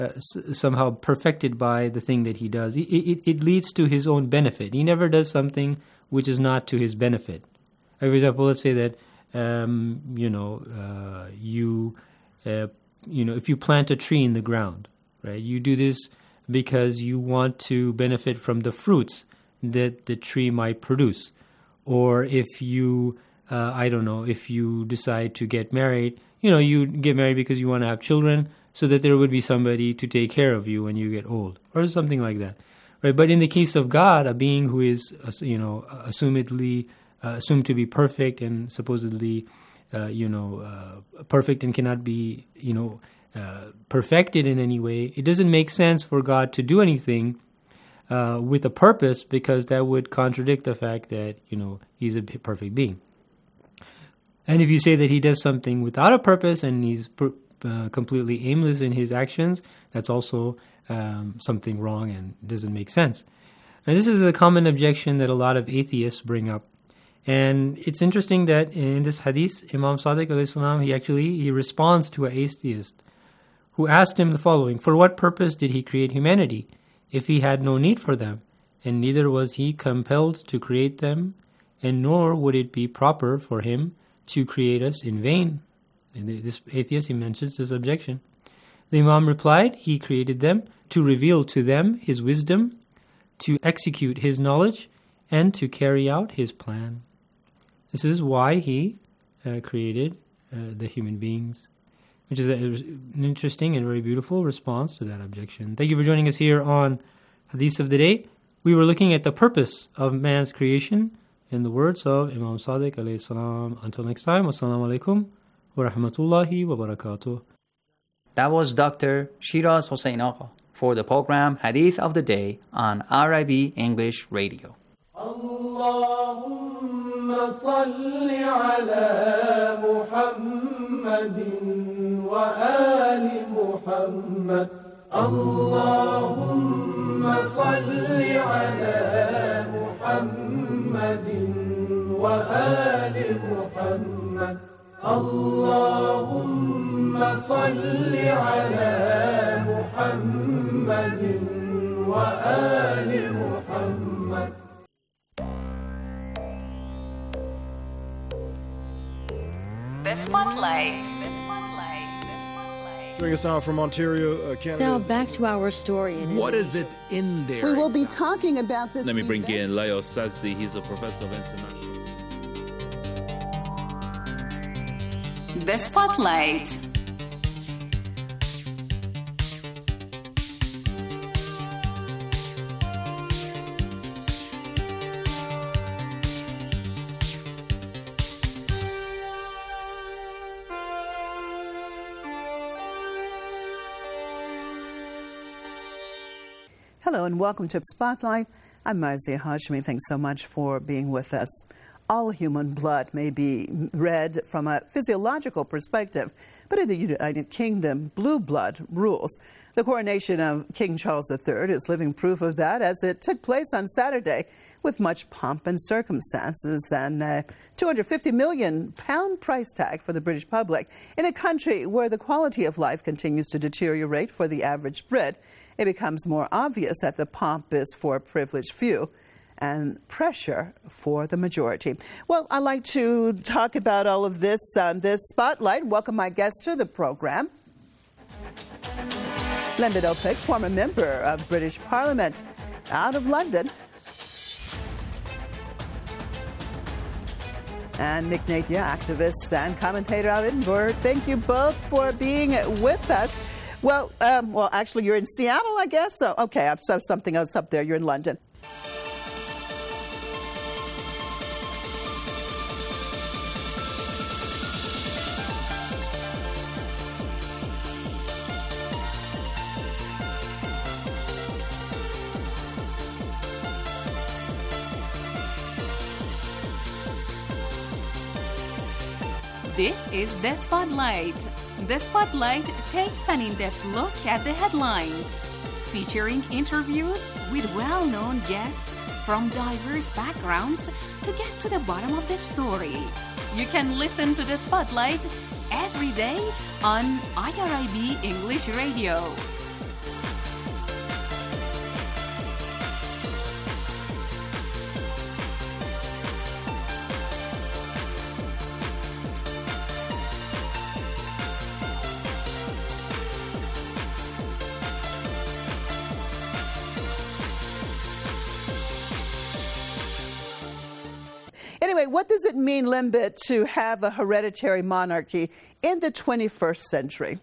somehow perfected by the thing that he does. It leads to his own benefit. He never does something which is not to his benefit. For example, let's say that if you plant a tree in the ground, right? You do this because you want to benefit from the fruits that the tree might produce. Or if you, if you decide to get married, you get married because you want to have children so that there would be somebody to take care of you when you get old, or something like that, right? But in the case of God, a being who is, assumedly assumed to be perfect and supposedly, perfect and cannot be, perfected in any way, it doesn't make sense for God to do anything with a purpose, because that would contradict the fact that, he's a perfect being. And if you say that he does something without a purpose and he's completely aimless in his actions, that's also something wrong and doesn't make sense. And this is a common objection that a lot of atheists bring up. And it's interesting that in this hadith, Imam Sadiq alayhi salam, he responds to an atheist who asked him the following: for what purpose did he create humanity if he had no need for them? And neither was he compelled to create them, and nor would it be proper for him to create us in vain. And this atheist, he mentions this objection. The Imam replied, he created them to reveal to them his wisdom, to execute his knowledge, and to carry out his plan. This is why he created the human beings, which is an interesting and very beautiful response to that objection. Thank you for joining us here on Hadith of the Day. We were looking at the purpose of man's creation in the words of Imam Sadiq alayhi salam. Until next time, wassalamu alaikum wa rahmatullahi wa barakatuh. That was Dr. Shiraz Hossein Agha for the program Hadith of the Day on RIB English Radio. Allahumma salli ala Muhammadin wa ali Muhammad. Allahumma salli ala Muhammadin wa ali Muhammad. Allahumma salli ala Muhammadin wa ali Muhammad. The Spotlight. Joining us now from Ontario, Canada. Now back to our story. What is it in there? We will be talking about this. Let me bring in Leo Sazdi. He's a professor of international. The Spotlight. Hello and welcome to Spotlight. I'm Marzia Hashmi. Thanks so much for being with us. All human blood may be read from a physiological perspective, but in the United Kingdom, blue blood rules. The coronation of King Charles III is living proof of that, as it took place on Saturday with much pomp and circumstances and a £250 million price tag for the British public. In a country where the quality of life continues to deteriorate for the average Brit, it becomes more obvious that the pomp is for a privileged few and pressure for the majority. Well, I'd like to talk about all of this on this Spotlight. Welcome my guest to the program. Linda Opik, former member of British Parliament out of London. And Nick Natia, activist and commentator out of Edinburgh. Thank you both for being with us. Well, actually, you're in Seattle, I guess. So, okay, I saw something else up there. You're in London. This is The Spotlight. The Spotlight takes an in-depth look at the headlines, featuring interviews with well-known guests from diverse backgrounds to get to the bottom of the story. You can listen to The Spotlight every day on IRIB English Radio. anyway, what does it mean, Limbit, to have a hereditary monarchy in the 21st century?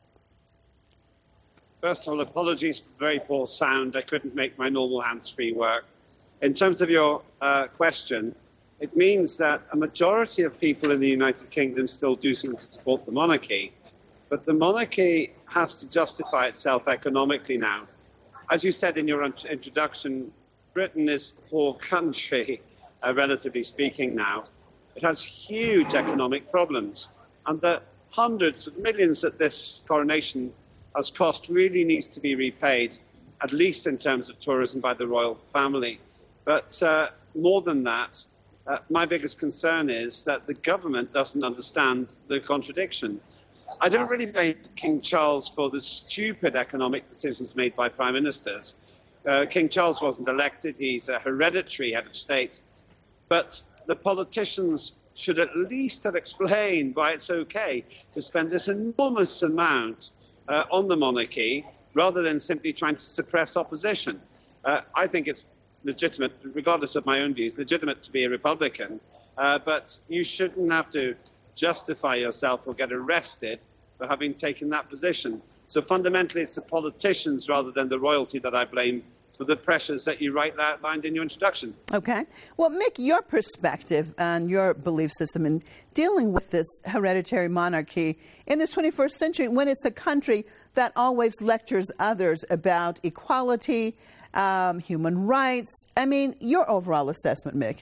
First of all, apologies for the very poor sound. I couldn't make my normal hands-free work. In terms of your question, it means that a majority of people in the United Kingdom still do seem to support the monarchy, but the monarchy has to justify itself economically now. As you said in your introduction, Britain is a poor country, relatively speaking now. It has huge economic problems, and the hundreds of millions that this coronation has cost really needs to be repaid, at least in terms of tourism, by the royal family. But more than that, my biggest concern is that the government doesn't understand the contradiction. I don't really blame King Charles for the stupid economic decisions made by prime ministers. King Charles wasn't elected. He's a hereditary head of state. But the politicians should at least have explained why it's okay to spend this enormous amount on the monarchy rather than simply trying to suppress opposition. I think it's legitimate, regardless of my own views, legitimate to be a Republican, but you shouldn't have to justify yourself or get arrested for having taken that position. So fundamentally, it's the politicians rather than the royalty that I blame for the pressures that you rightly outlined in your introduction. Okay. Well, Mick, your perspective and your belief system in dealing with this hereditary monarchy in this 21st century, when it's a country that always lectures others about equality, human rights. I mean, your overall assessment, Mick.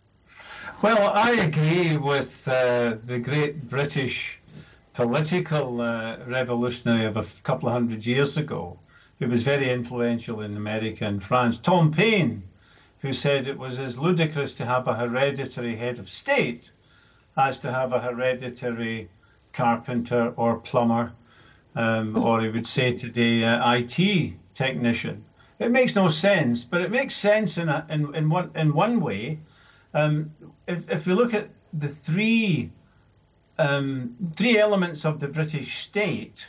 Well, I agree with the great British political revolutionary of a couple of hundred years ago, who was very influential in America and France, Tom Paine, who said it was as ludicrous to have a hereditary head of state as to have a hereditary carpenter or plumber, or he would say today, IT technician. It makes no sense, but it makes sense in one way. If we look at the three elements of the British state,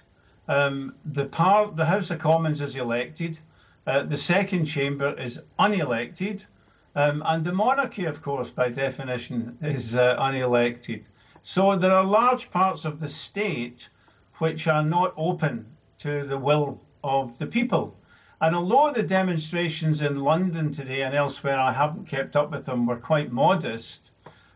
the House of Commons is elected, the second chamber is unelected, and the monarchy, of course, by definition, is unelected. So there are large parts of the state which are not open to the will of the people. And although the demonstrations in London today and elsewhere, I haven't kept up with them, were quite modest,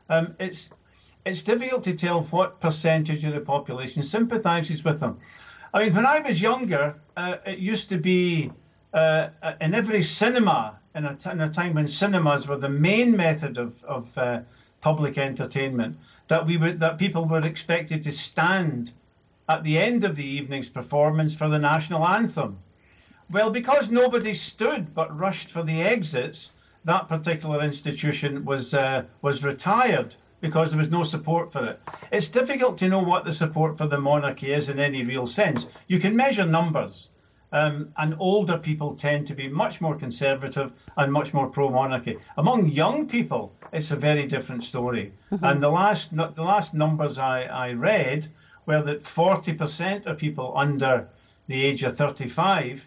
it's difficult to tell what percentage of the population sympathises with them. I mean, when I was younger, it used to be in every cinema, in a time when cinemas were the main method of public entertainment, that people were expected to stand at the end of the evening's performance for the national anthem. Well, because nobody stood but rushed for the exits, that particular institution was retired because there was no support for it. It's difficult to know what the support for the monarchy is in any real sense. You can measure numbers, and older people tend to be much more conservative and much more pro-monarchy. Among young people, it's a very different story. Mm-hmm. And the last numbers I read were that 40% of people under the age of 25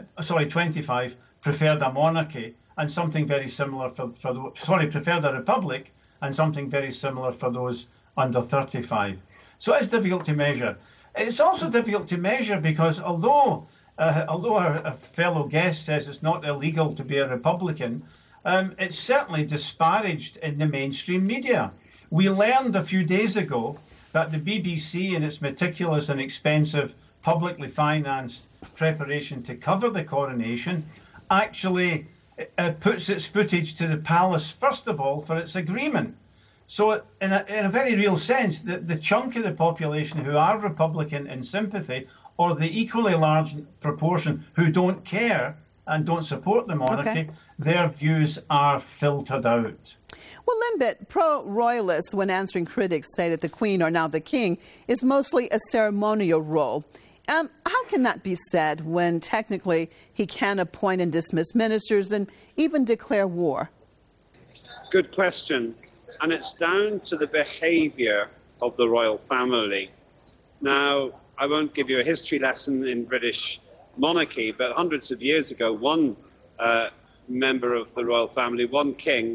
preferred a monarchy and something very similar preferred a republic and something very similar for those under 35. So it's difficult to measure. It's also difficult to measure because although our fellow guest says it's not illegal to be a Republican, it's certainly disparaged in the mainstream media. We learned a few days ago that the BBC, in its meticulous and expensive publicly financed preparation to cover the coronation, actually puts its footage to the palace, first of all, for its agreement. So in a very real sense, the chunk of the population who are Republican in sympathy, or the equally large proportion who don't care and don't support the monarchy, their views are filtered out. Well, Limbit, pro-royalists, when answering critics, say that the Queen, or now the King, is mostly a ceremonial role. How can that be said when technically he can appoint and dismiss ministers and even declare war? Good question. And it's down to the behaviour of the royal family. Now, I won't give you a history lesson in British monarchy, but hundreds of years ago, one member of the royal family, one king,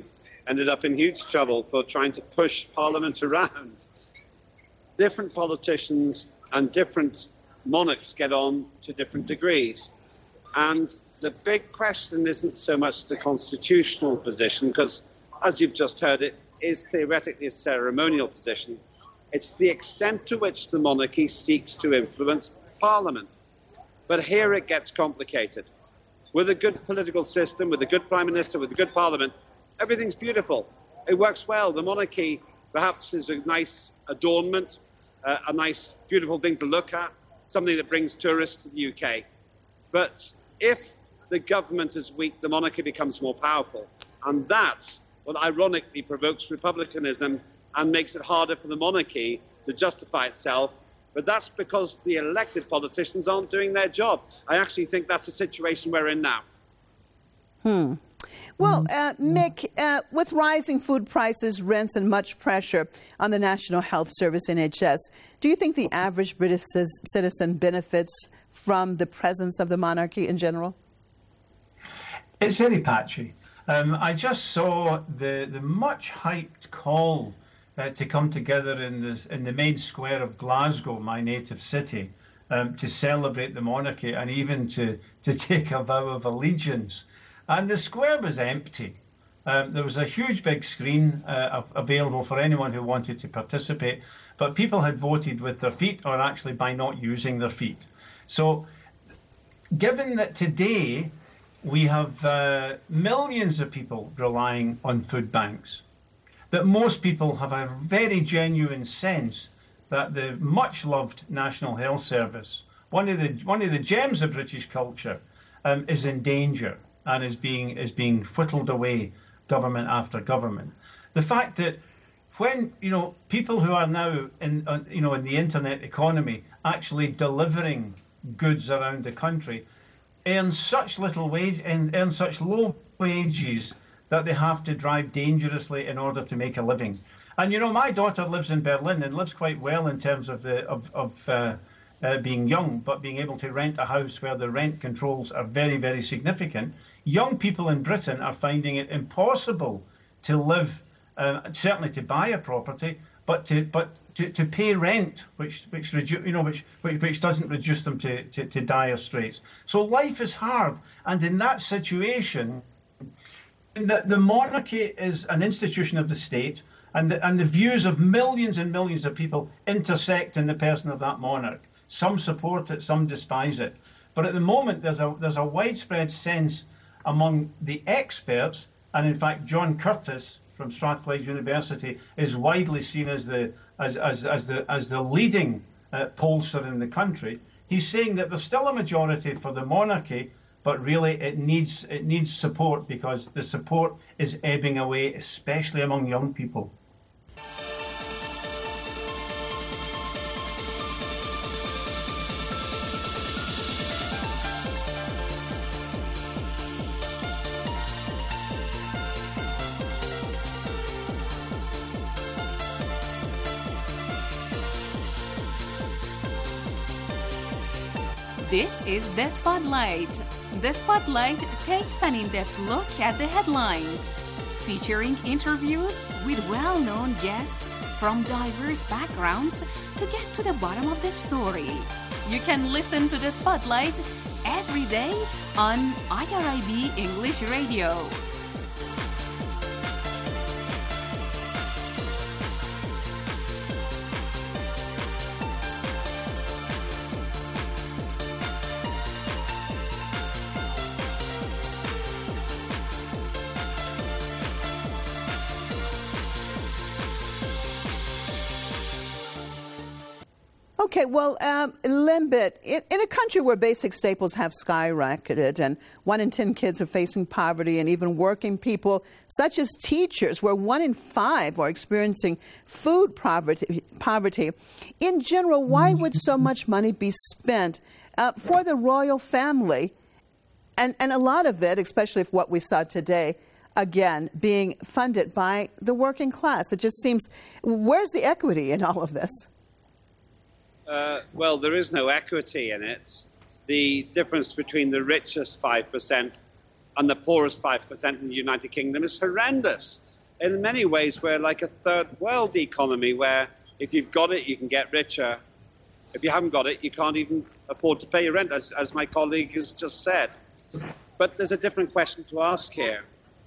ended up in huge trouble for trying to push Parliament around. Different politicians and different monarchs get on to different degrees. And the big question isn't so much the constitutional position, because, as you've just heard, it is theoretically a ceremonial position. It's the extent to which the monarchy seeks to influence Parliament. But here it gets complicated. With a good political system, with a good Prime Minister, with a good Parliament, everything's beautiful. It works well. The monarchy perhaps is a nice adornment, a nice, beautiful thing to look at, something that brings tourists to the UK. But if the government is weak, the monarchy becomes more powerful. And that's what ironically provokes republicanism and makes it harder for the monarchy to justify itself. But that's because the elected politicians aren't doing their job. I actually think that's the situation we're in now. Well, Mick, with rising food prices, rents, and much pressure on the National Health Service, NHS, do you think the average British citizen benefits from the presence of the monarchy in general? It's very patchy. I just saw the much hyped call to come together in the main square of Glasgow, my native city, to celebrate the monarchy and even to take a vow of allegiance. And the square was empty. There was a huge big screen available for anyone who wanted to participate, but people had voted with their feet or actually by not using their feet. So given that today we have millions of people relying on food banks, that most people have a very genuine sense that the much-loved National Health Service, one of the gems of British culture, is in danger and is being whittled away, government after government. The fact that when people who are now in the internet economy actually delivering goods around the country earn such little wage and earn such low wages that they have to drive dangerously in order to make a living. And my daughter lives in Berlin and lives quite well in terms of being young, but being able to rent a house where the rent controls are very, very significant. Young people in Britain are finding it impossible to live, certainly to buy a property, but to pay rent, which doesn't reduce them to dire straits. So life is hard, and in that situation, the monarchy is an institution of the state, and the views of millions and millions of people intersect in the person of that monarch. Some support it, some despise it. But at the moment, there's a widespread sense among the experts, and in fact, John Curtis from Strathclyde University is widely seen as the leading pollster in the country. He's saying that there's still a majority for the monarchy, but really it needs support because the support is ebbing away, especially among young people. This is The Spotlight. The Spotlight takes an in-depth look at the headlines, featuring interviews with well-known guests from diverse backgrounds to get to the bottom of the story. You can listen to The Spotlight every day on IRIB English Radio. Okay, well, Limbit, in a country where basic staples have skyrocketed and 1 in 10 kids are facing poverty, and even working people, such as teachers, where 1 in 5 are experiencing food poverty, in general, why would so much money be spent for the royal family? And a lot of it, especially if what we saw today, again, being funded by the working class. It just seems, where's the equity in all of this? Well, there is no equity in it. The difference between the richest 5% and the poorest 5% in the United Kingdom is horrendous. in many ways, we're like a third world economy where if you've got it, you can get richer. If you haven't got it, you can't even afford to pay your rent, as my colleague has just said. But there's a different question to ask here.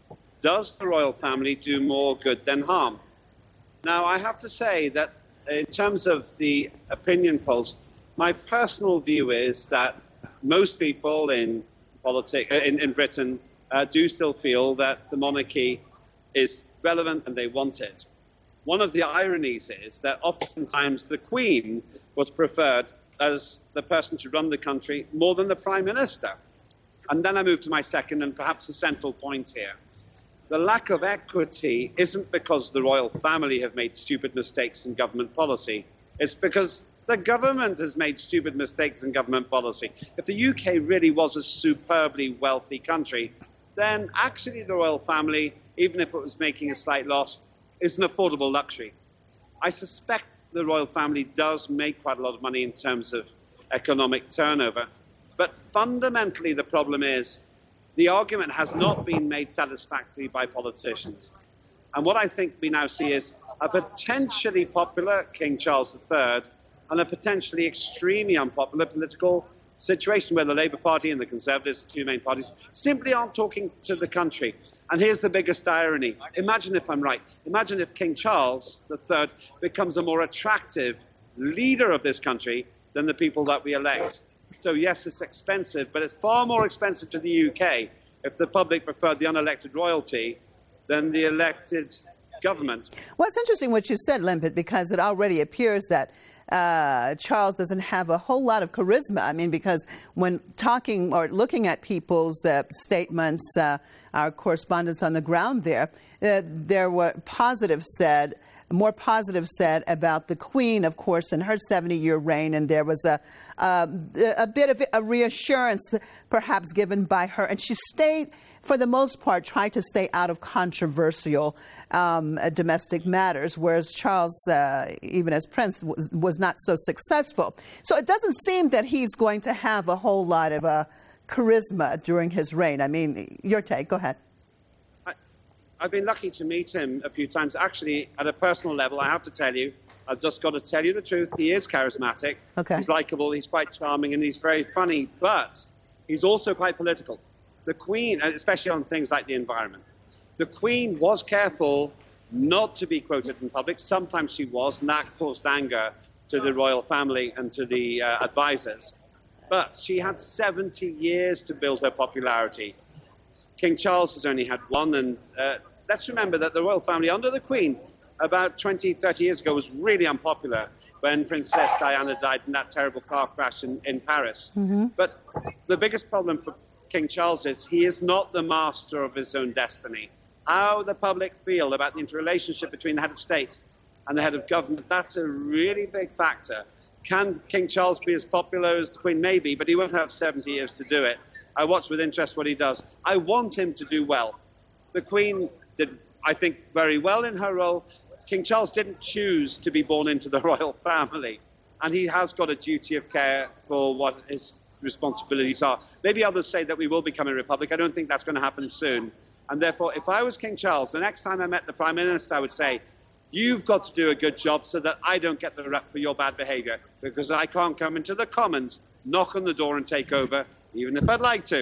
Does the royal family do more good than harm? Now, I have to say that in terms of the opinion polls, my personal view is that most people in politics in Britain do still feel that the monarchy is relevant and they want it. One of the ironies is that oftentimes the Queen was preferred as the person to run the country more than the Prime Minister. And then I move to my second and perhaps the central point here. The lack of equity isn't because the royal family have made stupid mistakes in government policy. It's because the government has made stupid mistakes in government policy. If the UK really was a superbly wealthy country, then actually the royal family, even if it was making a slight loss, is an affordable luxury. I suspect the royal family does make quite a lot of money in terms of economic turnover. But fundamentally, the problem is the argument has not been made satisfactorily by politicians. And what I think we now see is a potentially popular King Charles III and a potentially extremely unpopular political situation where the Labour Party and the Conservatives, the two main parties, simply aren't talking to the country. And here's the biggest irony. Imagine if I'm right. Imagine if King Charles III becomes a more attractive leader of this country than the people that we elect. So, yes, it's expensive, but it's far more expensive to the UK if the public preferred the unelected royalty than the elected government. Well, it's interesting what you said, Limpet, because it already appears that Charles doesn't have a whole lot of charisma. I mean, because when talking or looking at people's statements, our correspondents on the ground there were more positive said about the Queen, of course, in her 70-year reign, and there was a bit of a reassurance perhaps given by her. And she stayed, for the most part, tried to stay out of controversial domestic matters, whereas Charles, even as Prince, was not so successful. So it doesn't seem that he's going to have a whole lot of charisma during his reign. I mean, your take. Go ahead. I've been lucky to meet him a few times. Actually, at a personal level, I have to tell you, I've just got to tell you the truth. He is charismatic. Okay. He's likable, he's quite charming, and he's very funny. But he's also quite political. The Queen, especially on things like the environment, the Queen was careful not to be quoted in public. Sometimes she was, and that caused anger to the royal family and to the advisors. But she had 70 years to build her popularity. King Charles has only had one, and let's remember that the royal family under the Queen about 20, 30 years ago was really unpopular when Princess Diana died in that terrible car crash in Paris. Mm-hmm. But the biggest problem for King Charles is he is not the master of his own destiny. How the public feel about the interrelationship between the head of state and the head of government, that's a really big factor. Can King Charles be as popular as the Queen? Maybe, but he won't have 70 years to do it. I watch with interest what he does. I want him to do well. The Queen did, I think, very well in her role. King Charles didn't choose to be born into the royal family, and he has got a duty of care for what his responsibilities are. Maybe others say that we will become a republic. I don't think that's going to happen soon. And therefore, if I was King Charles, the next time I met the Prime Minister, I would say, you've got to do a good job so that I don't get the rep for your bad behaviour, because I can't come into the Commons, knock on the door and take over, even if I'd like to.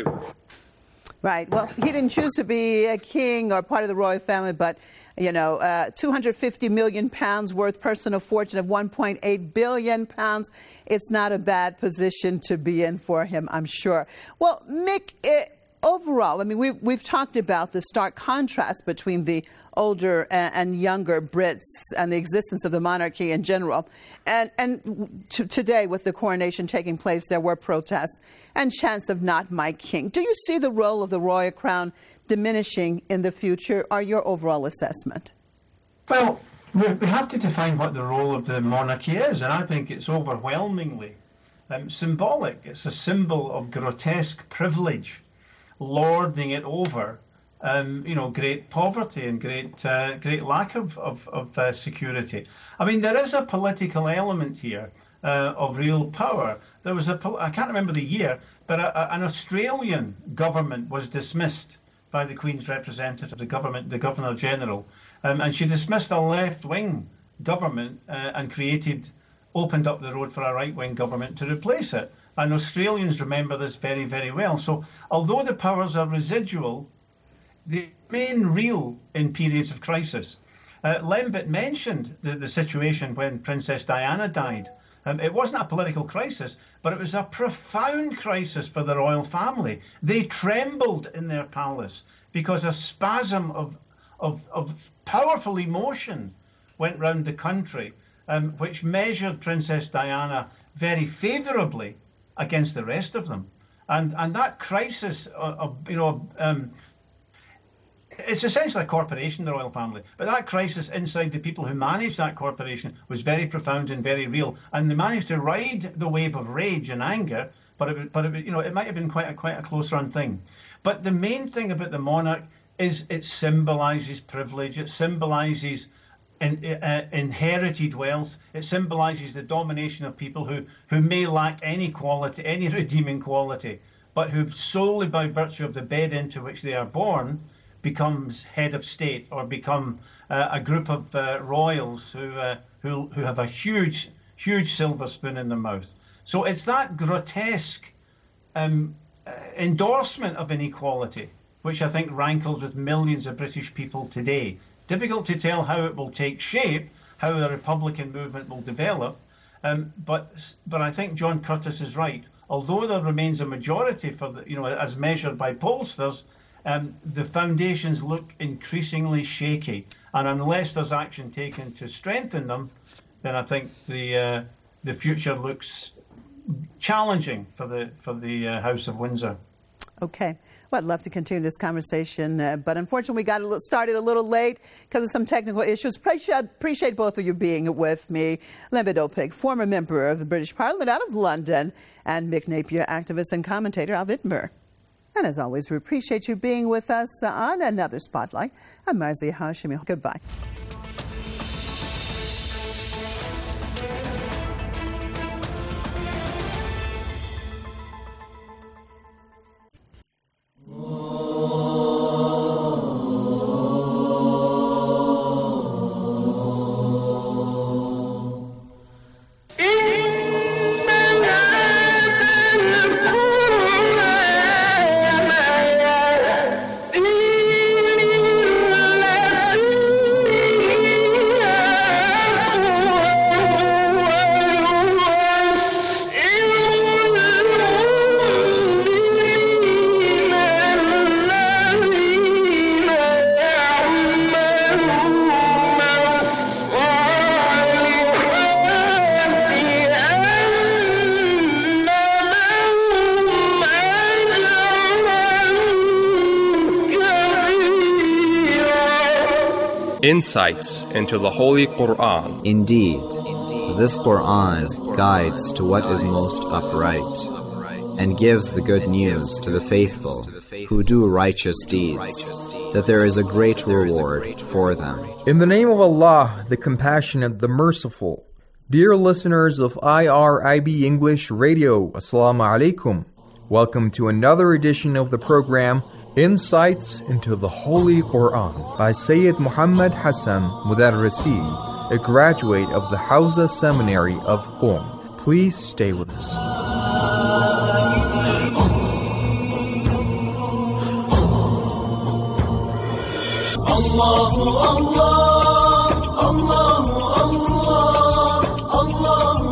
Right. Well, he didn't choose to be a king or part of the royal family, but, you know, £250 million worth, personal fortune of £1.8 billion. It's not a bad position to be in for him, I'm sure. Well, Mick, overall, I mean, we've talked about the stark contrast between the older and younger Brits and the existence of the monarchy in general. And today, with the coronation taking place, there were protests and chants of "Not my king." Do you see the role of the royal crown diminishing in the future, or your overall assessment? Well, we have to define what the role of the monarchy is, and I think it's overwhelmingly symbolic. It's a symbol of grotesque privilege, lording it over, great poverty and great lack of security. I mean, there is a political element here of real power. There was I can't remember the year, but an Australian government was dismissed by the Queen's representative, the Governor General, And she dismissed a left-wing government and opened up the road for a right-wing government to replace it. And Australians remember this very, very well. So although the powers are residual, they remain real in periods of crisis. Lembit mentioned the situation when Princess Diana died. It wasn't a political crisis, but it was a profound crisis for the royal family. They trembled in their palace because a spasm of powerful emotion went round the country, which measured Princess Diana very favourably against the rest of them. And that crisis it's essentially a corporation, the royal family, but that crisis inside the people who managed that corporation was very profound and very real, and they managed to ride the wave of rage and anger, but it might have been quite a close run thing. But the main thing about the monarch is it symbolises privilege, it symbolises inherited wealth, it symbolises the domination of people who may lack any quality, any redeeming quality, but who solely by virtue of the bed into which they are born becomes head of state, or become a group of royals who have a huge silver spoon in their mouth. So it's that grotesque endorsement of inequality which I think rankles with millions of British people today. Difficult to tell how it will take shape, how the Republican movement will develop, but I think John Curtis is right. Although there remains a majority for as measured by pollsters, the foundations look increasingly shaky, and unless there's action taken to strengthen them, then I think the future looks challenging for the House of Windsor. Okay. Well, I'd love to continue this conversation, but unfortunately we got started a little late because of some technical issues. Appreciate both of you being with me. Lembit Opik, former member of the British Parliament out of London, and Mick Napier, activist and commentator out of Edinburgh. And as always, we appreciate you being with us on another Spotlight. I'm Marzieh Hashemi. Goodbye. Insights into the Holy Quran. Indeed, this Quran guides to what is most upright and gives the good news to the faithful who do righteous deeds, that there is a great reward for them. In the name of Allah, the Compassionate, the Merciful. Dear listeners of IRIB English Radio, Assalamu alaikum. Welcome to another edition of the program Insights into the Holy Quran by Sayyid Muhammad Hassan Mudarrisi, a graduate of the Hawza Seminary of Qom. Please stay with us. Allahu Allah, Allahu Allah, Allahu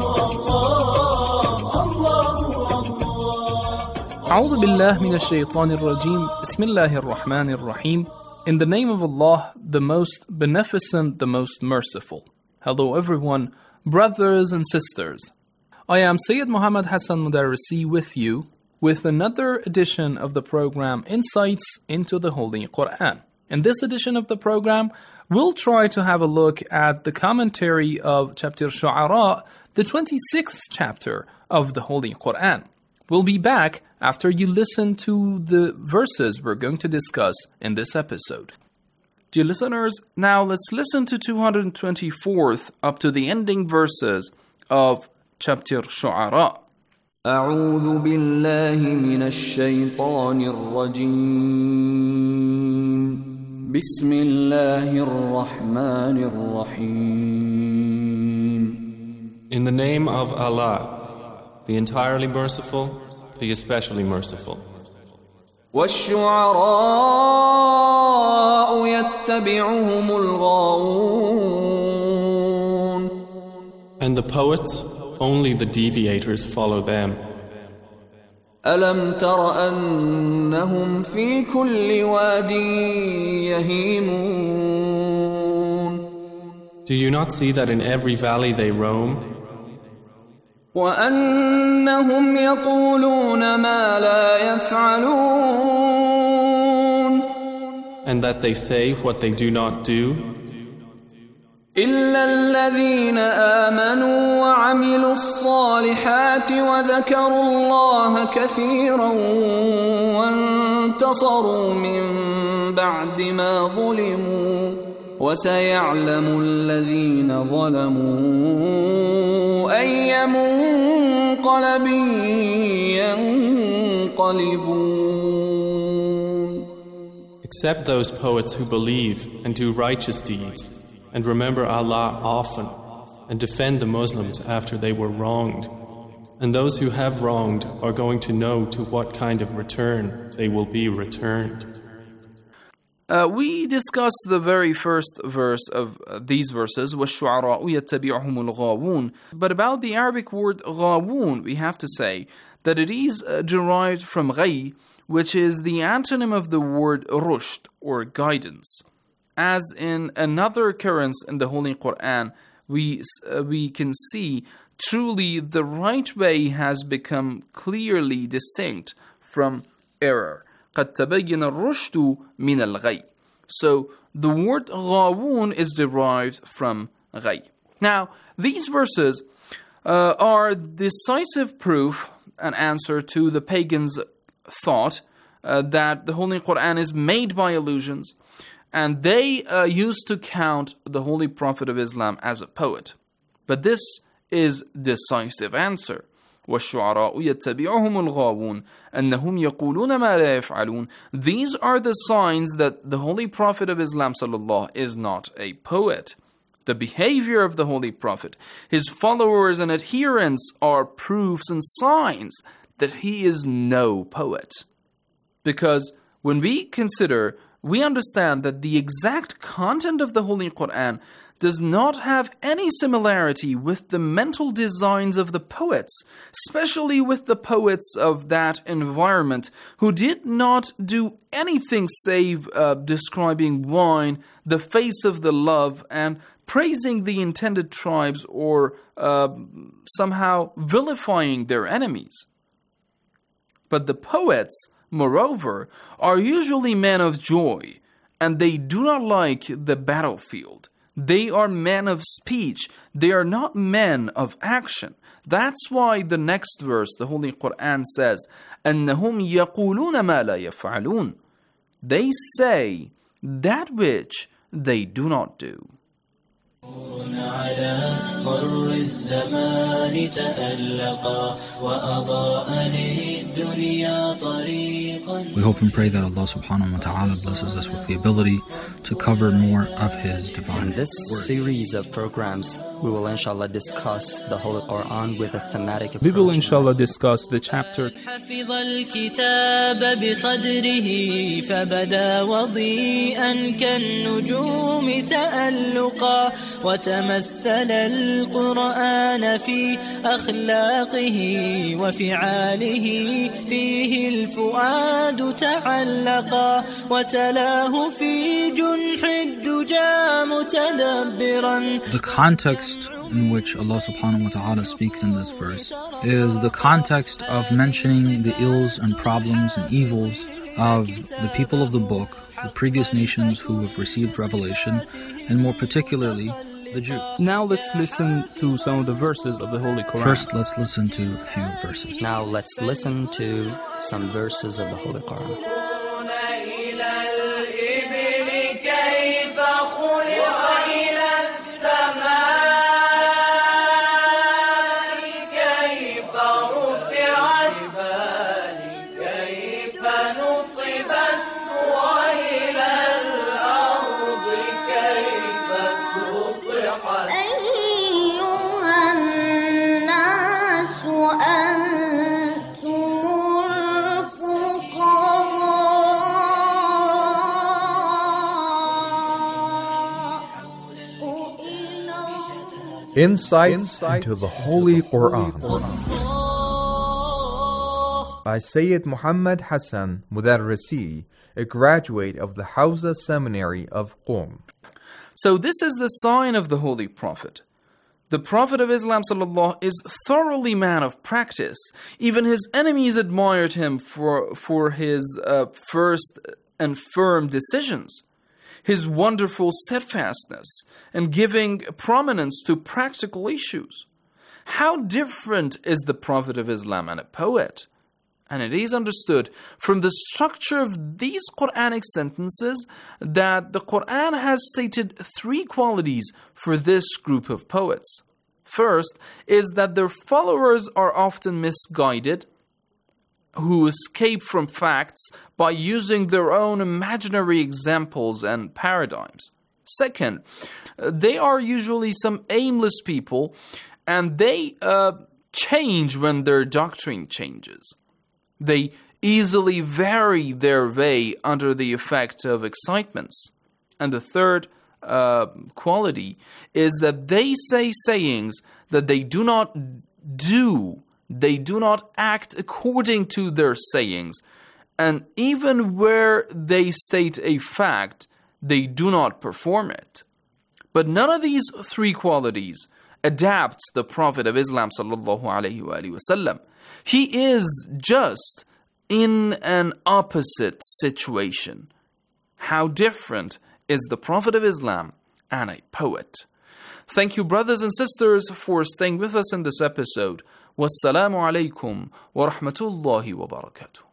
أعوذ بالله من الشيطان الرجيم بسم الله الرحمن الرحيم. In the name of Allah, the most beneficent, the most merciful. Hello everyone, brothers and sisters. I am Sayyid Muhammad Hassan Mudarrisi with you with another edition of the program Insights into the Holy Quran. In this edition of the program, we'll try to have a look at the commentary of chapter Shu'ara, the 26th chapter of the Holy Quran. We'll be back after you listen to the verses we're going to discuss in this episode. Dear listeners, now let's listen to 224th up to the ending verses of chapter Shu'ara. أعوذ بالله من الشيطان الرجيم بسم الله الرحمن الرحيم. In the name of Allah, the entirely merciful, the especially merciful. والشعراء يتبعهم الغاوون. And the poets, only the deviators follow them. ألم تر أنهم في كل واد يهيمون. Do you not see that in every valley they roam? وأنهم يقولون ما لا يفعلون. And that they say what they do not do? إلا الذين آمنوا وعملوا الصالحات وذكروا الله كثيرا وانتصروا من بعد ما ظلموا وسيعلم الذين ظلموا أي منقلب ينقلبون. Except those poets who believe and do righteous deeds and remember Allah often and defend the Muslims after they were wronged. And those who have wronged are going to know to what kind of return they will be returned. We discussed the very first verse of these verses, وَالشُّعَرَاءُ يَتَّبِعُهُمُ الْغَاوُونَ. But about the Arabic word غَاوُون, we have to say that it is derived from غَي, which is the antonym of the word rushd, or guidance. As in another occurrence in the Holy Quran, we can see truly the right way has become clearly distinct from error. قَدْ تَبَيَّنَ الرُّشْدُ مِنَ الْغَيِّ. So the word غَاوُون is derived from غَيِّ. Now, these verses are decisive proof and answer to the pagans' thought that the Holy Quran is made by illusions, and they used to count the Holy Prophet of Islam as a poet. But this is decisive answer. وَالشُّعَرَاءُ يَتَّبِعُهُمُ الْغَاوُونَ أَنَّهُمْ يَقُولُونَ مَا لَا يَفْعَلُونَ. These are the signs that the Holy Prophet of Islam sallallahu is not a poet. The behavior of the Holy Prophet, his followers and adherents are proofs and signs that he is no poet. Because when we consider, we understand that the exact content of the Holy Quran does not have any similarity with the mental designs of the poets, especially with the poets of that environment who did not do anything save describing wine, the face of the love, and praising the intended tribes or somehow vilifying their enemies. But the poets, moreover, are usually men of joy, and they do not like the battlefield. They are men of speech. They are not men of action. That's why the next verse, the Holy Quran says, أَنَّهُمْ يَقُولُونَ مَا لَا يَفْعَلُونَ. They say that which they do not do. على مر الزمان تألقا وأضاء للدنيا طريقا. We hope and pray that Allah subhanahu wa ta'ala blesses us with the ability to cover more of His divine In this word. series of programs, we will inshallah discuss the Holy Quran with a thematic approach. We will inshallah discuss the chapter. حفظ الكتاب بصدره فبدا وضيئا كالنجوم تألقا وتمثل القرآن في أخلاقه وفعاله فيه الفؤاد تعلقا وتلاه في جنح الدجى متدبرا. The context in which Allah subhanahu wa ta'ala speaks in this verse is the context of mentioning the ills and problems and evils of the people of the book, the previous nations who have received revelation, and more particularly the Jews. Now let's listen to some of the verses of the Holy Quran. First, let's listen to a few verses. Now let's listen to some verses of the Holy Quran. Insights into the Holy Quran by Sayyid Muhammad Hassan Mudarrisi, a graduate of the Hawza Seminary of Qom. So this is the sign of the Holy Prophet. The Prophet of Islam sallallahu is thoroughly man of practice. Even his enemies admired him for his first and firm decisions, his wonderful steadfastness, and giving prominence to practical issues. How different is the Prophet of Islam and a poet? And it is understood from the structure of these Quranic sentences that the Quran has stated three qualities for this group of poets. First is that their followers are often misguided, who escape from facts by using their own imaginary examples and paradigms. Second, they are usually some aimless people, and they change when their doctrine changes. They easily vary their way under the effect of excitements. And the third quality is that they say sayings that they do not do. They do not act according to their sayings. And even where they state a fact, they do not perform it. But none of these three qualities adapts the Prophet of Islam sallallahu alaihi wasallam. He is just in an opposite situation. How different is the Prophet of Islam and a poet? Thank you, brothers and sisters, for staying with us in this episode. Wassalamu alaikum wa rahmatullahi wa barakatuh.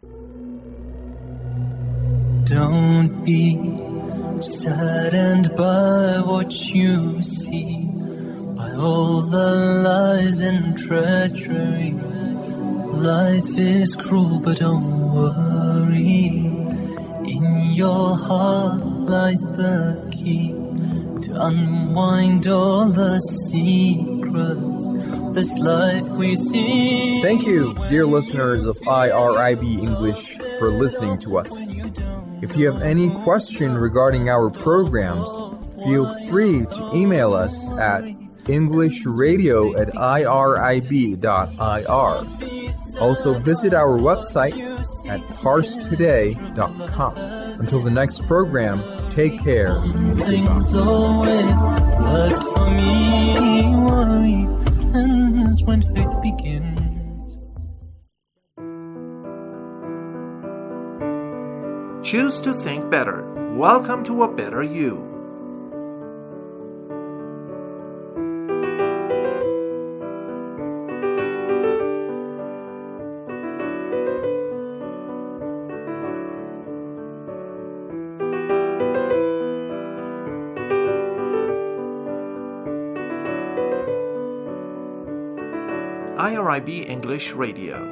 Don't be saddened by what you see, by all the lies and treachery. Life is cruel, but don't worry. In your heart lies the key to unwind all the secrets of this life we see. Thank you, dear listeners of IRIB English, for listening to us. If you have any question regarding our programs, feel free to email us at englishradio@irib.ir. Also visit our website at parstoday.com. Until the next program, take care. Things always work for me. Worry ends when faith begins. Choose to think better. Welcome to a better you. IRIB English Radio.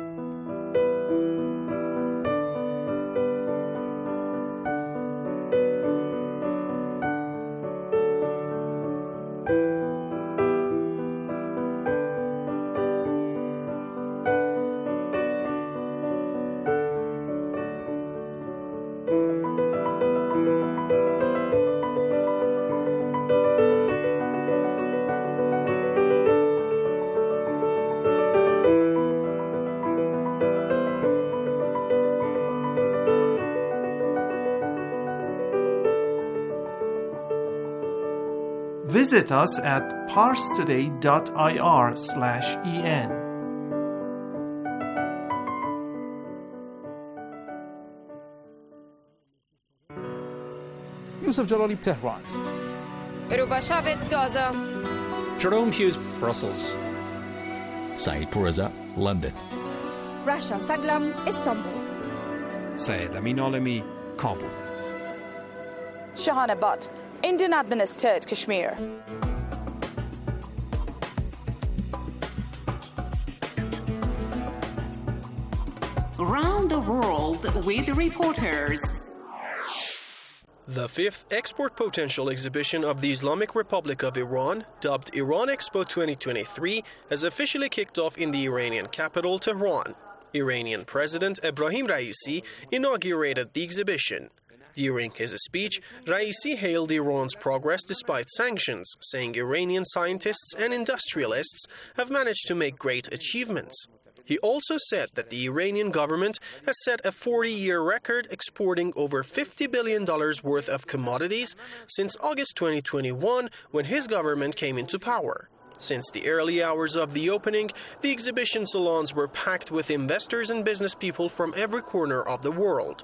Visit us at parstoday.ir/en. Yusuf Jalali, Tehran. Rubashavet, Gaza. Jerome Hughes, Brussels. Saeed Pourreza, London. Rasha Saglam, Istanbul. Syed Amin Alami, Kabul. Shahana Butt, Indian administered Kashmir. Around the world with reporters. The 5th Export Potential Exhibition of the Islamic Republic of Iran, dubbed Iran Expo 2023, has officially kicked off in the Iranian capital, Tehran. Iranian President Ebrahim Raisi inaugurated the exhibition. During his speech, Raisi hailed Iran's progress despite sanctions, saying Iranian scientists and industrialists have managed to make great achievements. He also said that the Iranian government has set a 40-year record exporting over $50 billion worth of commodities since August 2021, when his government came into power. Since the early hours of the opening, the exhibition salons were packed with investors and business people from every corner of the world.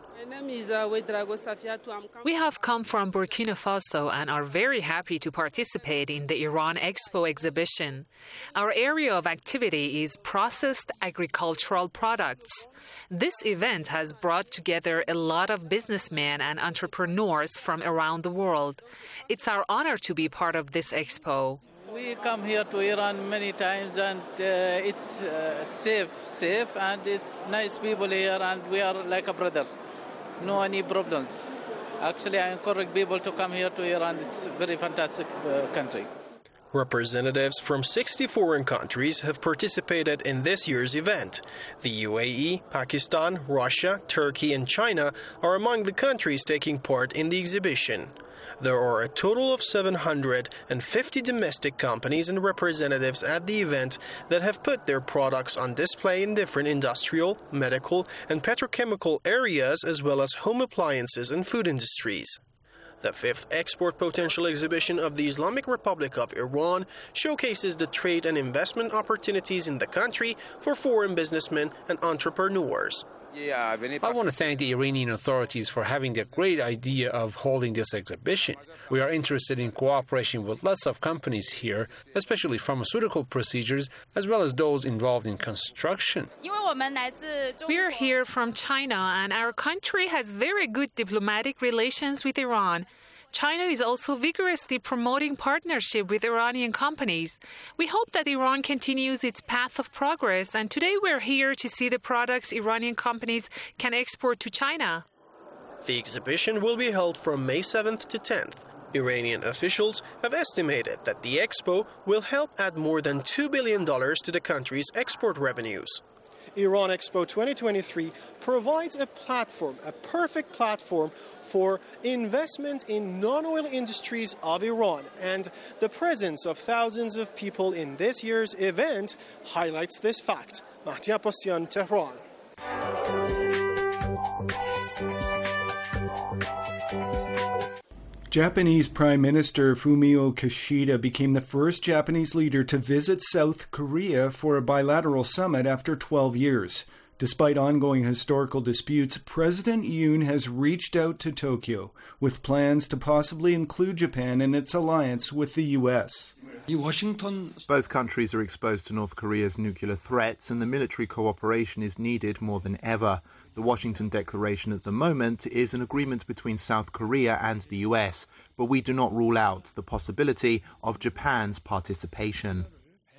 We have come from Burkina Faso and are very happy to participate in the Iran Expo exhibition. Our area of activity is processed agricultural products. This event has brought together a lot of businessmen and entrepreneurs from around the world. It's our honor to be part of this expo. We come here to Iran many times, and it's safe, and it's nice people here, and we are like a brother. No any problems. Actually, I encourage people to come here to Iran. It's a very fantastic country. Representatives from 60 foreign countries have participated in this year's event. The UAE, Pakistan, Russia, Turkey, and China are among the countries taking part in the exhibition. There are a total of 750 domestic companies and representatives at the event that have put their products on display in different industrial, medical, and petrochemical areas, as well as home appliances and food industries. The 5th Export Potential Exhibition of the Islamic Republic of Iran showcases the trade and investment opportunities in the country for foreign businessmen and entrepreneurs. I want to thank the Iranian authorities for having the great idea of holding this exhibition. We are interested in cooperation with lots of companies here, especially pharmaceutical procedures, as well as those involved in construction. We are here from China, and our country has very good diplomatic relations with Iran. China is also vigorously promoting partnership with Iranian companies. We hope that Iran continues its path of progress, and today we're here to see the products Iranian companies can export to China. The exhibition will be held from May 7th to 10th. Iranian officials have estimated that the expo will help add more than $2 billion to the country's export revenues. Iran Expo 2023 provides a platform, a perfect platform for investment in non-oil industries of Iran, and the presence of thousands of people in this year's event highlights this fact. Mahdi Abbasian, Tehran. Japanese Prime Minister Fumio Kishida became the first Japanese leader to visit South Korea for a bilateral summit after 12 years. Despite ongoing historical disputes, President Yoon has reached out to Tokyo with plans to possibly include Japan in its alliance with the U.S. Both countries are exposed to North Korea's nuclear threats, and the military cooperation is needed more than ever. The Washington Declaration at the moment is an agreement between South Korea and the US, but we do not rule out the possibility of Japan's participation.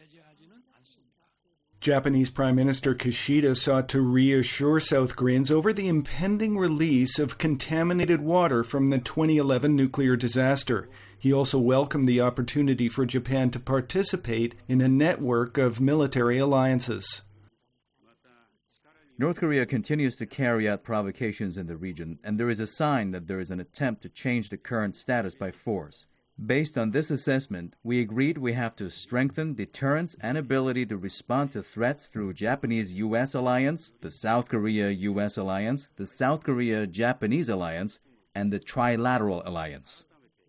Japanese Prime Minister Kishida sought to reassure South Koreans over the impending release of contaminated water from the 2011 nuclear disaster. He also welcomed the opportunity for Japan to participate in a network of military alliances. North Korea continues to carry out provocations in the region, and there is a sign that there is an attempt to change the current status by force. Based on this assessment, we agreed we have to strengthen deterrence and ability to respond to threats through Japanese-U.S. alliance, the South Korea-U.S. alliance, the South Korea-Japanese alliance, and the Trilateral alliance.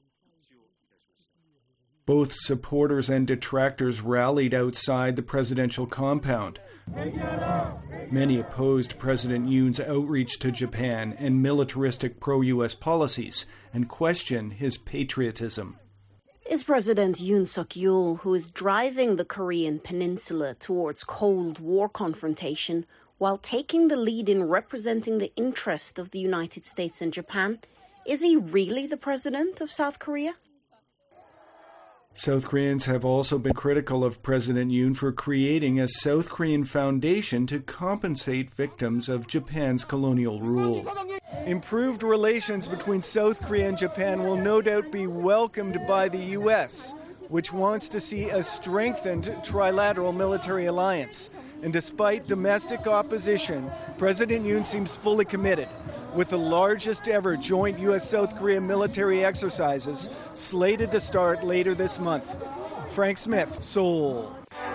Both supporters and detractors rallied outside the presidential compound. Many opposed President Yoon's outreach to Japan and militaristic pro-U.S. policies and question his patriotism. Is President Yoon Suk-yeol, who is driving the Korean peninsula towards Cold War confrontation while taking the lead in representing the interest of the United States and Japan, is he really the president of South Korea? South Koreans have also been critical of President Yoon for creating a South Korean foundation to compensate victims of Japan's colonial rule. Improved relations between South Korea and Japan will no doubt be welcomed by the U.S., which wants to see a strengthened trilateral military alliance. And despite domestic opposition, President Yoon seems fully committed. with the largest ever joint U.S.-South Korea military exercises slated to start later this month. Frank Smith, Seoul.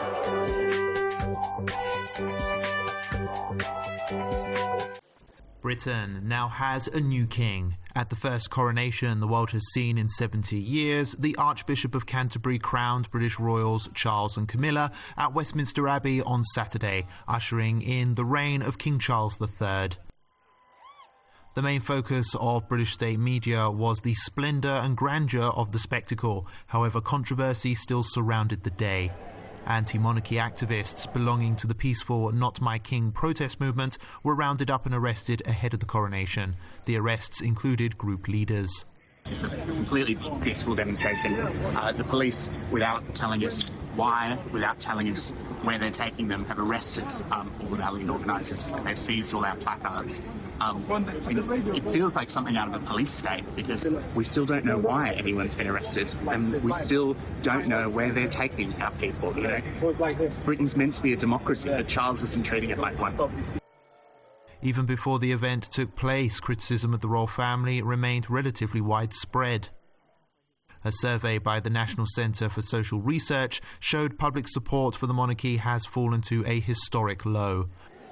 Britain now has a new king. At the first coronation the world has seen in 70 years, the Archbishop of Canterbury crowned British royals Charles and Camilla at Westminster Abbey on Saturday, ushering in the reign of King Charles III. The main focus of British state media was the splendour and grandeur of the spectacle. However, controversy still surrounded the day. Anti-monarchy activists belonging to the peaceful Not My King protest movement were rounded up and arrested ahead of the coronation. The arrests included group leaders. It's a completely peaceful demonstration. The police, without telling us why, without telling us where they're taking them, have arrested all the rally organisers. They've seized all our placards. It feels like something out of a police state because we still don't know why anyone's been arrested, and we still don't know where they're taking our people. You know, Britain's meant to be a democracy, but Charles isn't treating it like one. Even before the event took place, criticism of the royal family remained relatively widespread. A survey by the National Centre for Social Research showed public support for the monarchy has fallen to a historic low.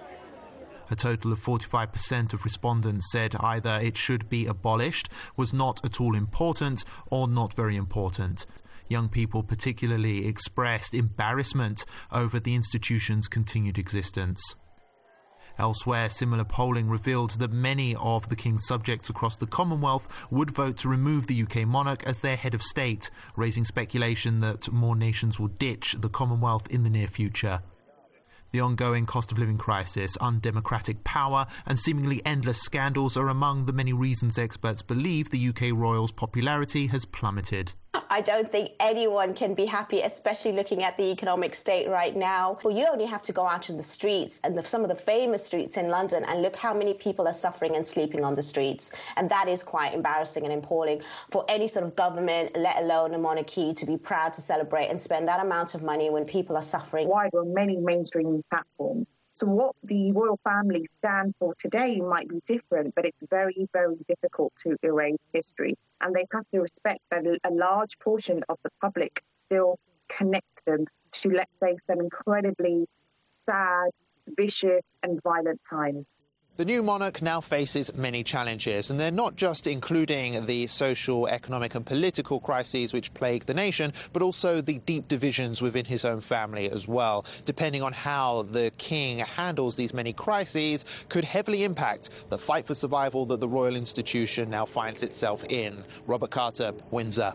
A total of 45% of respondents said either it should be abolished, was not at all important, or not very important. Young people particularly expressed embarrassment over the institution's continued existence. Elsewhere, similar polling revealed that many of the King's subjects across the Commonwealth would vote to remove the UK monarch as their head of state, raising speculation that more nations will ditch the Commonwealth in the near future. The ongoing cost of living crisis, undemocratic power, and seemingly endless scandals are among the many reasons experts believe the UK royals' popularity has plummeted. I don't think anyone can be happy, especially looking at the economic state right now. Well, you only have to go out to the streets and some of the famous streets in London and look how many people are suffering and sleeping on the streets. And that is quite embarrassing and appalling for any sort of government, let alone a monarchy, to be proud to celebrate and spend that amount of money when people are suffering. Wide on many mainstream platforms. So what the royal family stands for today might be different, but it's very, very difficult to erase history. And they have to respect that a large portion of the public still connect them to, let's say, some incredibly sad, vicious and violent times. The new monarch now faces many challenges, and they're not just including the social, economic and political crises which plague the nation, but also the deep divisions within his own family as well. Depending on how the king handles these many crises could heavily impact the fight for survival that the royal institution now finds itself in. Robert Carter, Windsor.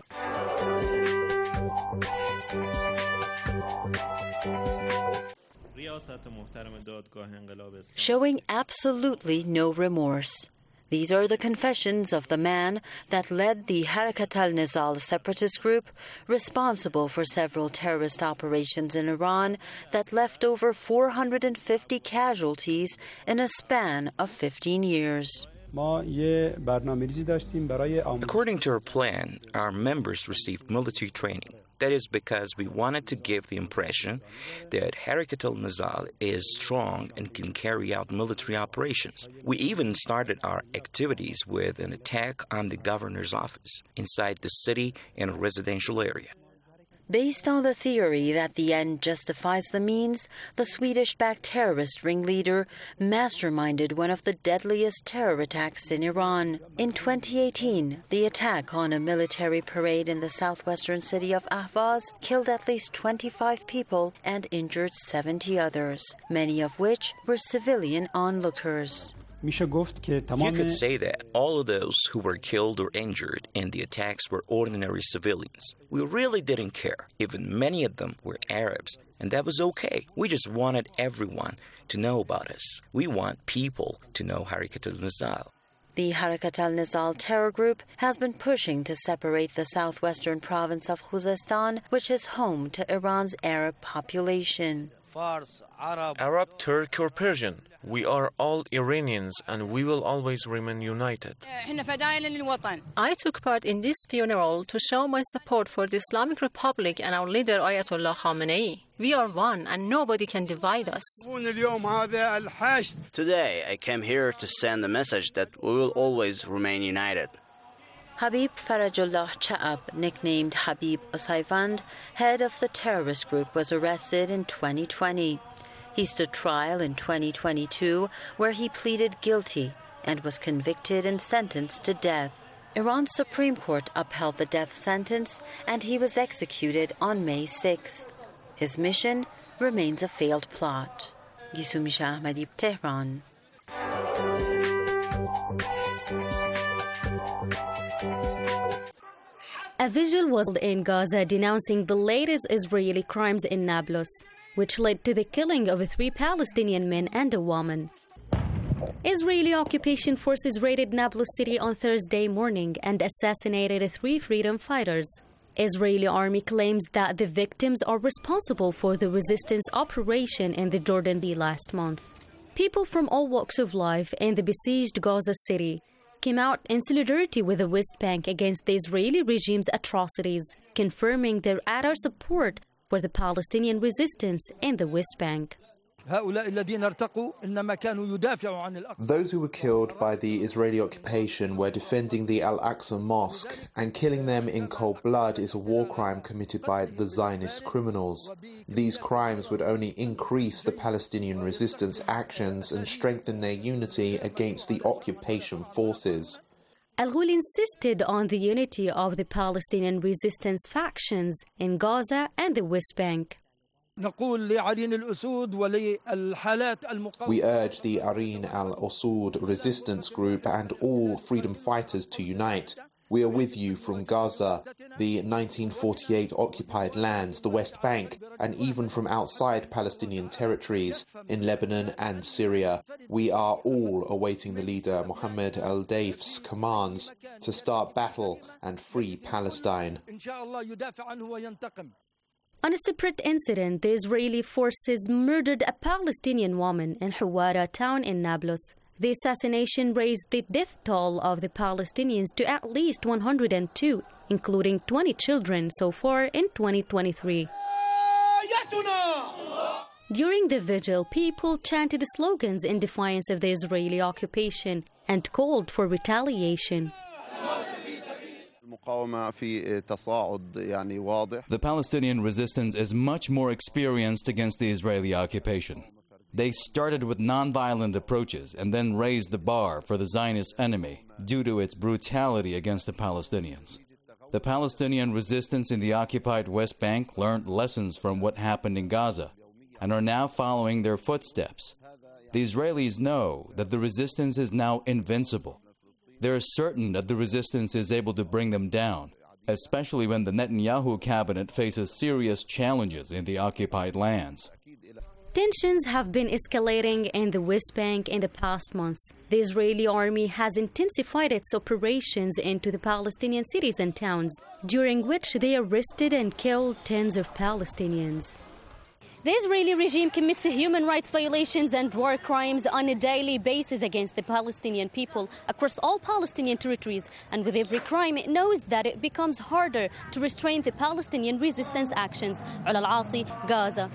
Showing absolutely no remorse. These are the confessions of the man that led the Harakat al-Nizal separatist group, responsible for several terrorist operations in Iran that left over 450 casualties in a span of 15 years. According to our plan, our members received military training. That is because we wanted to give the impression that Harakat al-Nizal is strong and can carry out military operations. We even started our activities with an attack on the governor's office inside the city in a residential area. Based on the theory that the end justifies the means, the Swedish-backed terrorist ringleader masterminded one of the deadliest terror attacks in Iran. In 2018, the attack on a military parade in the southwestern city of Ahvaz killed at least 25 people and injured 70 others, many of which were civilian onlookers. You could say that all of those who were killed or injured in the attacks were ordinary civilians. We really didn't care. Even many of them were Arabs, and that was okay. We just wanted everyone to know about us. We want people to know Harakat al-Nizal. The Harakat al-Nizal terror group has been pushing to separate the southwestern province of Khuzestan, which is home to Iran's Arab population. Arab, Turk or Persian, we are all Iranians and we will always remain united. I took part in this funeral to show my support for the Islamic Republic and our leader Ayatollah Khamenei. We are one and nobody can divide us. Today I came here to send a message that we will always remain united. Habib Farajullah Cha'ab, nicknamed Habib Osaivand, head of the terrorist group, was arrested in 2020. He stood trial in 2022, where he pleaded guilty and was convicted and sentenced to death. Iran's Supreme Court upheld the death sentence, and he was executed on May 6th. His mission remains a failed plot. Gisumisha Ahmadi, Tehran. A vigil was held in Gaza denouncing the latest Israeli crimes in Nablus, which led to the killing of 3 Palestinian men and a woman. Israeli occupation forces raided Nablus city on Thursday morning and assassinated 3 freedom fighters. Israeli army claims that the victims are responsible for the resistance operation in the Jordan Sea last month. People from all walks of life in the besieged Gaza city came out in solidarity with the West Bank against the Israeli regime's atrocities, confirming their utter support for the Palestinian resistance in the West Bank. Those who were killed by the Israeli occupation were defending the Al-Aqsa Mosque, and killing them in cold blood is a war crime committed by the Zionist criminals. These crimes would only increase the Palestinian resistance actions and strengthen their unity against the occupation forces. Al-Ghul insisted on the unity of the Palestinian resistance factions in Gaza and the West Bank. We urge the Arin al-Usud resistance group and all freedom fighters to unite. We are with you from Gaza, the 1948 occupied lands, the West Bank, and even from outside Palestinian territories in Lebanon and Syria. We are all awaiting the leader Mohammed al-Daif's commands to start battle and free Palestine. On a separate incident, the Israeli forces murdered a Palestinian woman in Hawara town in Nablus. The assassination raised the death toll of the Palestinians to at least 102, including 20 children so far in 2023. During the vigil, people chanted slogans in defiance of the Israeli occupation and called for retaliation. The Palestinian resistance is much more experienced against the Israeli occupation. They started with non-violent approaches and then raised the bar for the Zionist enemy due to its brutality against the Palestinians. The Palestinian resistance in the occupied West Bank learned lessons from what happened in Gaza and are now following their footsteps. The Israelis know that the resistance is now invincible. They are certain that the resistance is able to bring them down, especially when the Netanyahu cabinet faces serious challenges in the occupied lands. Tensions have been escalating in the West Bank in the past months. The Israeli army has intensified its operations into the Palestinian cities and towns, during which they arrested and killed tens of Palestinians. The Israeli regime commits human rights violations and war crimes on a daily basis against the Palestinian people across all Palestinian territories, and with every crime it knows that it becomes harder to restrain the Palestinian resistance actions. Ula Al-Asi, Gaza.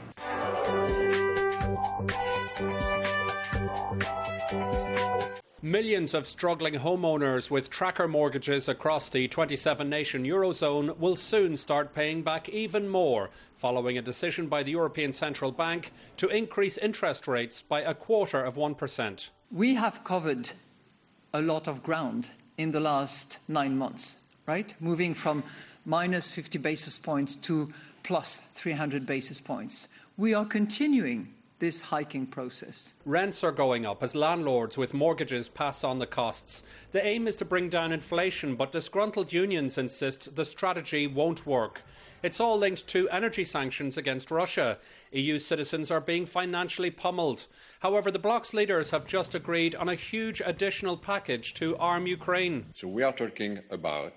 Millions of struggling homeowners with tracker mortgages across the 27-nation Eurozone will soon start paying back even more, following a decision by the European Central Bank to increase interest rates by 0.25%. We have covered a lot of ground in the last 9 months, right? Moving from minus 50 basis points to plus 300 basis points. We are continuing this hiking process. Rents are going up as landlords with mortgages pass on the costs. The aim is to bring down inflation, but disgruntled unions insist the strategy won't work. It's all linked to energy sanctions against Russia. EU citizens are being financially pummeled. However, the bloc's leaders have just agreed on a huge additional package to arm Ukraine. So we are talking about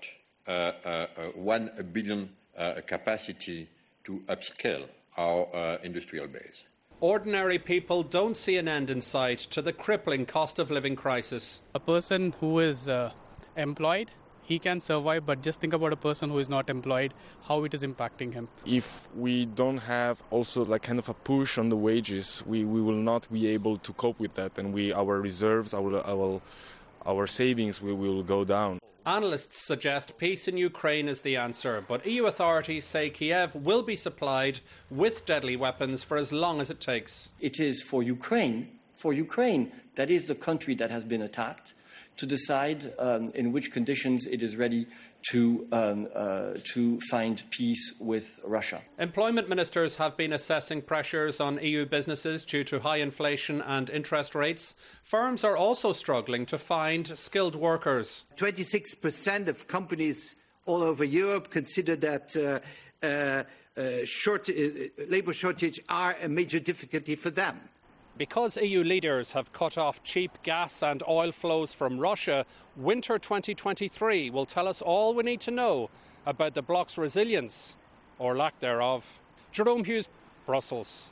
1 billion capacity to upscale our industrial base. Ordinary people don't see an end in sight to the crippling cost of living crisis. A person who is employed, he can survive, but just think about a person who is not employed, how it is impacting him. If we don't have also like kind of a push on the wages, we will not be able to cope with that, and our reserves, our savings will go down. Analysts suggest peace in Ukraine is the answer, but EU authorities say Kiev will be supplied with deadly weapons for as long as it takes. It is for Ukraine, that is the country that has been attacked, to decide in which conditions it is ready to find peace with Russia. Employment ministers have been assessing pressures on EU businesses due to high inflation and interest rates. Firms are also struggling to find skilled workers. 26% of companies all over Europe consider that labour shortage are a major difficulty for them. Because EU leaders have cut off cheap gas and oil flows from Russia, winter 2023 will tell us all we need to know about the bloc's resilience, or lack thereof. Jerome Hughes, Brussels.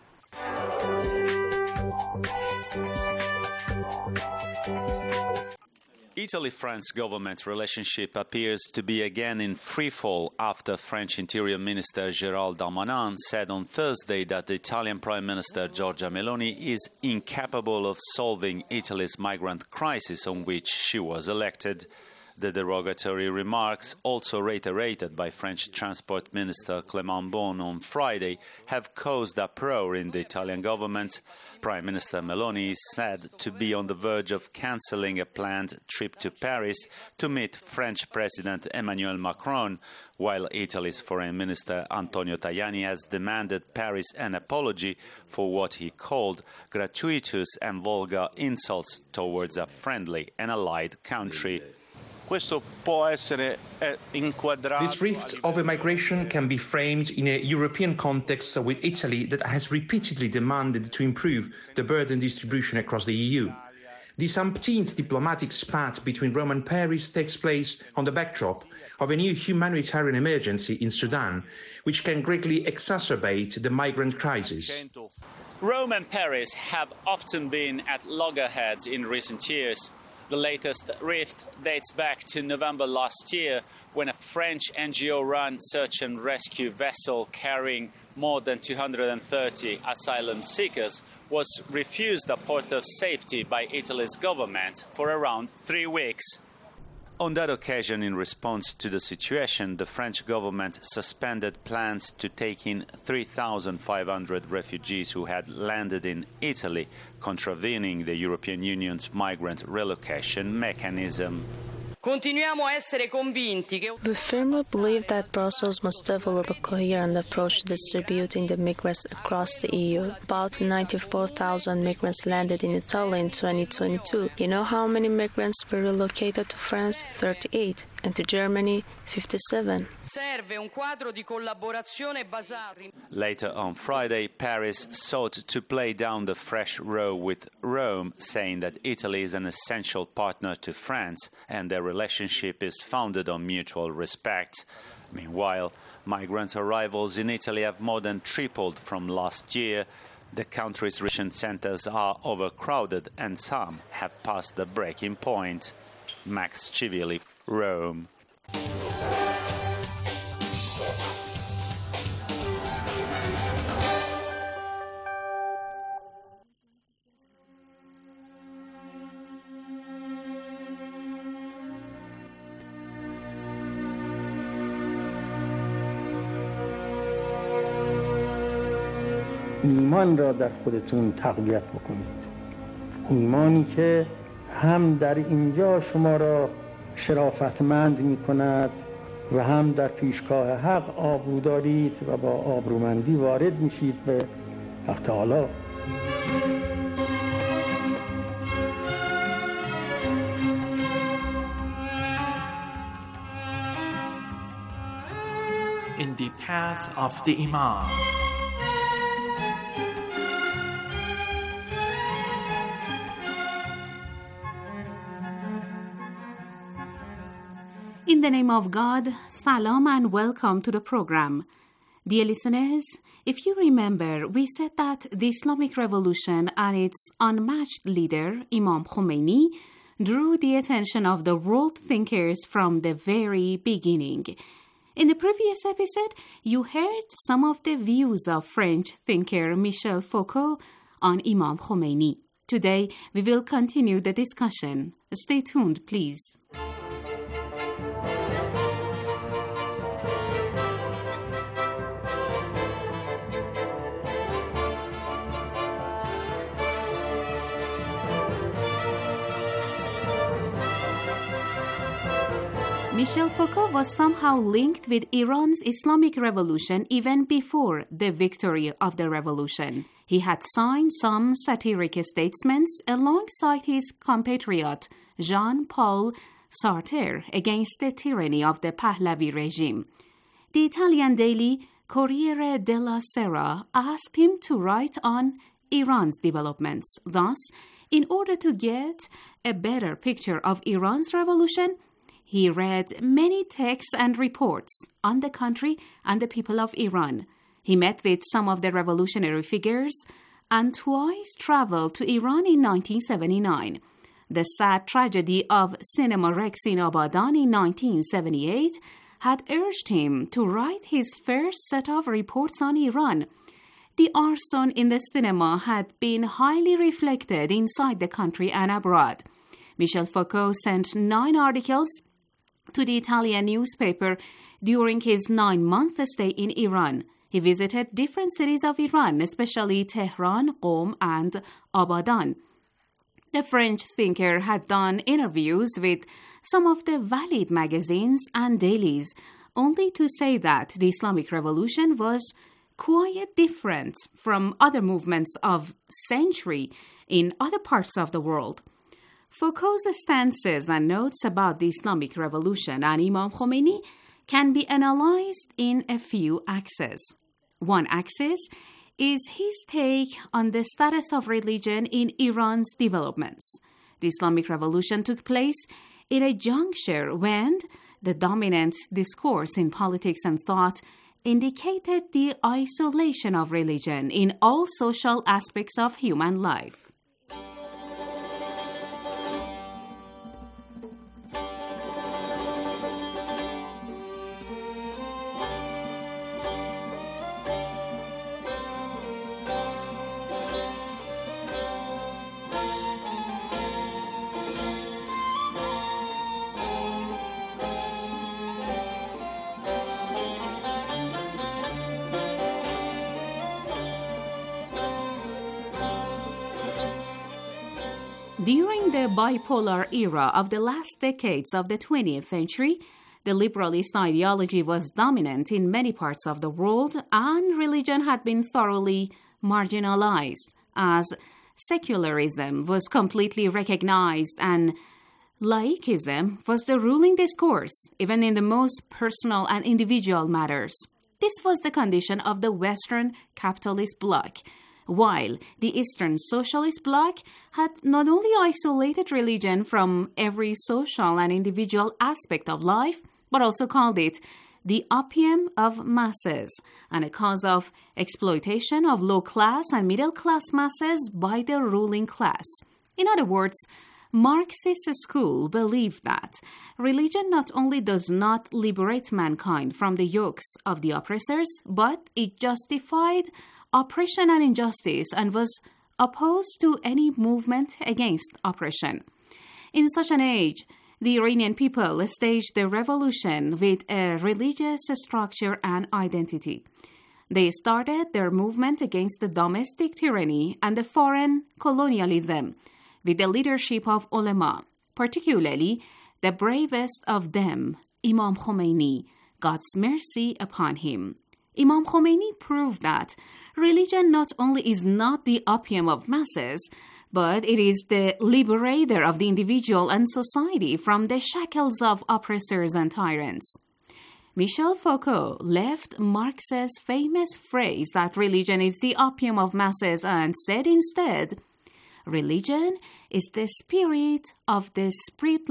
Italy-France government relationship appears to be again in freefall after French Interior Minister Gérald Darmanin said on Thursday that the Italian Prime Minister Giorgia Meloni is incapable of solving Italy's migrant crisis on which she was elected. The derogatory remarks, also reiterated by French Transport Minister Clément Beaune on Friday, have caused uproar in the Italian government. Prime Minister Meloni is said to be on the verge of cancelling a planned trip to Paris to meet French President Emmanuel Macron, while Italy's Foreign Minister Antonio Tajani has demanded Paris an apology for what he called gratuitous and vulgar insults towards a friendly and allied country. This rift over migration can be framed in a European context with Italy that has repeatedly demanded to improve the burden distribution across the EU. This umpteenth diplomatic spat between Rome and Paris takes place on the backdrop of a new humanitarian emergency in Sudan, which can greatly exacerbate the migrant crisis. Rome and Paris have often been at loggerheads in recent years. The latest rift dates back to November last year, when a French NGO-run search and rescue vessel carrying more than 230 asylum seekers was refused a port of safety by Italy's government for around 3 weeks. On that occasion, in response to the situation, the French government suspended plans to take in 3,500 refugees who had landed in Italy, contravening the European Union's migrant relocation mechanism. We firmly believe that Brussels must develop a coherent approach to distributing the migrants across the EU. About 94,000 migrants landed in Italy in 2022. You know how many migrants were relocated to France? 38. And to Germany, 57. Later on Friday, Paris sought to play down the fresh row with Rome, saying that Italy is an essential partner to France and their relationship is founded on mutual respect. Meanwhile, migrant arrivals in Italy have more than tripled from last year. The country's reception centres are overcrowded and some have passed the breaking point. Max Civilli, Rome. ایمان را در خودتون تقویت بکنید. ایمانی که هم در اینجا شما را شرافتمند می کند و هم در پیشگاه حق آبرو دارید و با آبرومندی وارد میشید به حق تعالی. In the path of the Imam. In the name of God, salam and welcome to the program. Dear listeners, if you remember, we said that the Islamic Revolution and its unmatched leader, Imam Khomeini, drew the attention of the world thinkers from the very beginning. In the previous episode, you heard some of the views of French thinker Michel Foucault on Imam Khomeini. Today, we will continue the discussion. Stay tuned, please. Michel Foucault was somehow linked with Iran's Islamic Revolution even before the victory of the revolution. He had signed some satiric statements alongside his compatriot Jean-Paul Sartre against the tyranny of the Pahlavi regime. The Italian daily Corriere della Sera asked him to write on Iran's developments. Thus, in order to get a better picture of Iran's revolution, he read many texts and reports on the country and the people of Iran. He met with some of the revolutionary figures and twice traveled to Iran in 1979. The sad tragedy of Cinema Rex in Abadan in 1978 had urged him to write his first set of reports on Iran. The arson in the cinema had been highly reflected inside the country and abroad. Michel Foucault sent 9 articles to the Italian newspaper during his 9-month stay in Iran. He visited different cities of Iran, especially Tehran, Qom, and Abadan. The French thinker had done interviews with some of the valid magazines and dailies, only to say that the Islamic Revolution was quite different from other movements of century in other parts of the world. Foucault's stances and notes about the Islamic Revolution and Imam Khomeini can be analyzed in a few axes. One axis is his take on the status of religion in Iran's developments. The Islamic Revolution took place in a juncture when the dominant discourse in politics and thought indicated the isolation of religion in all social aspects of human life. During the bipolar era of the last decades of the 20th century, the liberalist ideology was dominant in many parts of the world, and religion had been thoroughly marginalized, as secularism was completely recognized and laicism was the ruling discourse, even in the most personal and individual matters. This was the condition of the Western capitalist bloc, while the Eastern Socialist Bloc had not only isolated religion from every social and individual aspect of life, but also called it the opium of masses and a cause of exploitation of low-class and middle-class masses by the ruling class. In other words, Marxist school believed that religion not only does not liberate mankind from the yokes of the oppressors, but it justified oppression and injustice and was opposed to any movement against oppression. In such an age, the Iranian people staged the revolution with a religious structure and identity. They started their movement against the domestic tyranny and the foreign colonialism with the leadership of ulama, particularly the bravest of them, Imam Khomeini, God's mercy upon him. Imam Khomeini proved that religion not only is not the opium of masses, but it is the liberator of the individual and society from the shackles of oppressors and tyrants. Michel Foucault left Marx's famous phrase that religion is the opium of masses and said instead, religion is the spirit of the spiritless